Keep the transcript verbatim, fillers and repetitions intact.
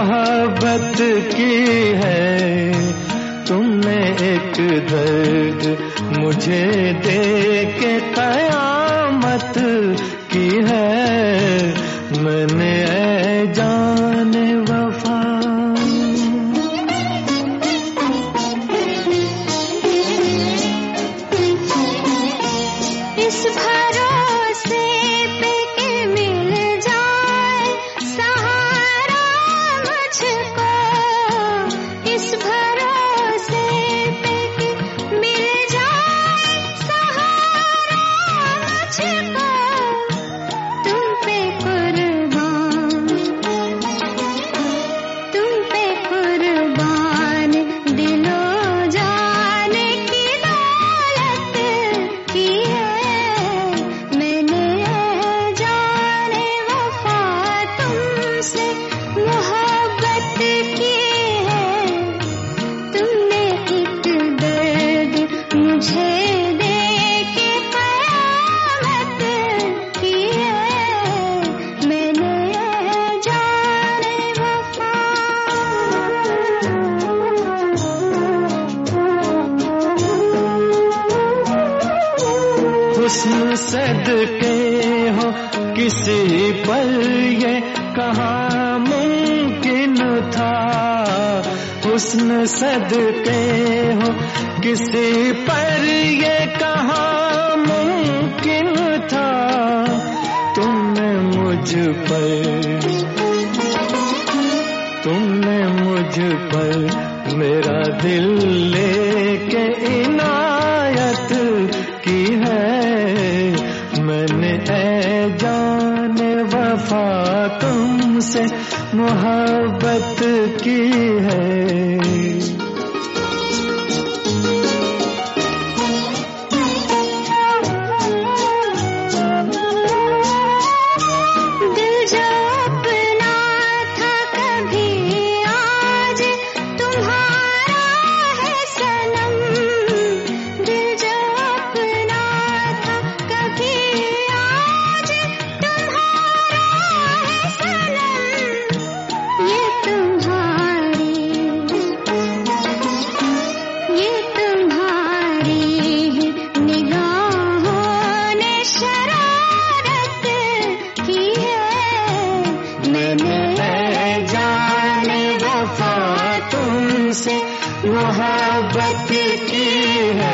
मोहब्बत की है। तुमने एक दर्द मुझे दे के कयामत की है। मैंने ऐ जाने वफा इस भरोसे पे कि मिल जाए सहारा मुझको, इस भरोसे पे कि मिल जाए सहारा मुझको, तुम पे कुर्बान, तुम पे कुर्बान दिलो जान की दौलत की है। मैंने जाने वफा तुमसे मोहब्बत की है। तुमने एक दर्द मुझे दे के कयामत की है। मैंने जाने वफा हुस्न सदके हो किसी पर ये कहाँ मुमकिन था। हुस्न सदके हो किसी पर ये कहाँ मुमकिन था। तुमने मुझ पर तुमने मुझ पर मेरा दिल लेके इनायत की है। मैंने ऐ जाने वफा तुमसे मोहब्बत की है। दिल जो अपना था कभी आज तुम्हारा है सनम। दिल जो अपना था कभी आज तुम्हारा है सनम। ये तुम्हारी ये तुम्हारी ही निगाहों ने शरारत की है। मैंने ऐ जाने वफा तुमसे मोहब्बत की है।